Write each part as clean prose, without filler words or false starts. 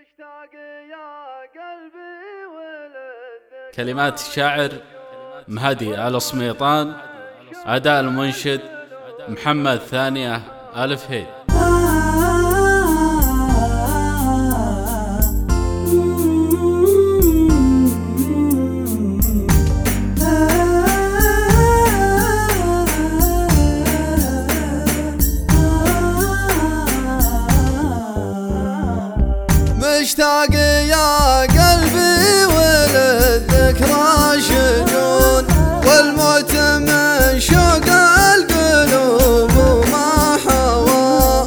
كلمات الشاعر مهدي آل سميطان، أداء المنشد محمد ثانية ألف هيد. مشتاق يا قلبي وللذكرى شجون، والموت من شوق القلوب وما حوى.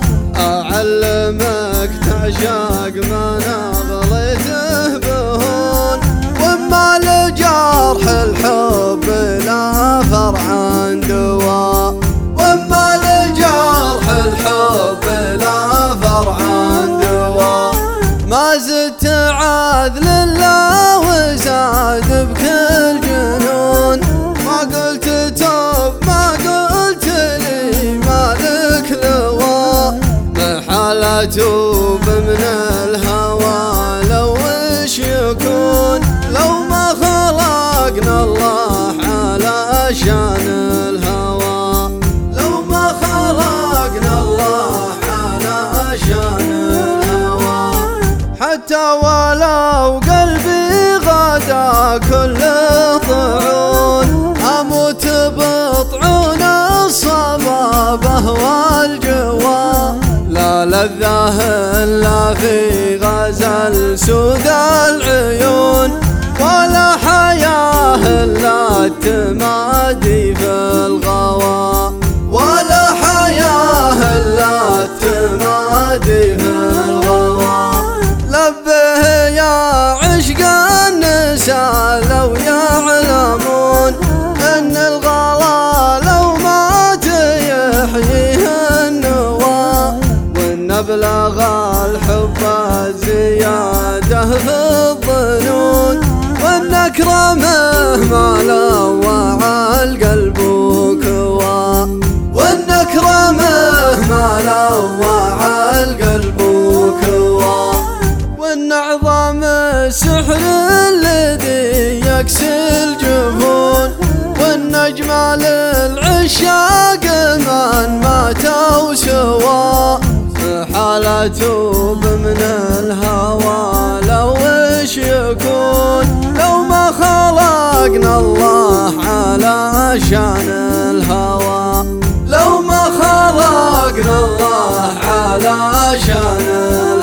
أعلمك تعشق ما نغلته بهون، وما لجرح الحب لا فرع دواء. وما لجرح الحب لا فرع دواء. ما زدت عاذل الله وزاد بكل جنون، ما قلت توب ما قلت لي مالك لواء. محال توب من الهوى لو وش يكون، لو ما خلقنا الله على شان الهوى. لو ما خلقنا الله على شان الهوى. حتى ولو قلبي غدا كله طعون، أموت بطعون الصبابة والجوى. لا لذة إلا في غزل سود العيون، ولا حياة إلا التمادي في الغوى. ولا حياة إلا التمادي في الغوى. لبه يا عشق النساء لو يعلمون، ان الغلا لو مات يحييه النوى. وان بلغ الحب الزياده في الظنون، وان اكرمه ما لوع القلب كوى. وان اكرمه ما لوع القلب كوى. وان اعظم السحر الذي يكسي الجفون، وان اجمل العشاق من ماتوا سوا. حالته من الهوى لو وش يكون، لو ما خلقنا الله على شان الهوى. لو ما خلقنا الله على شان الهوى.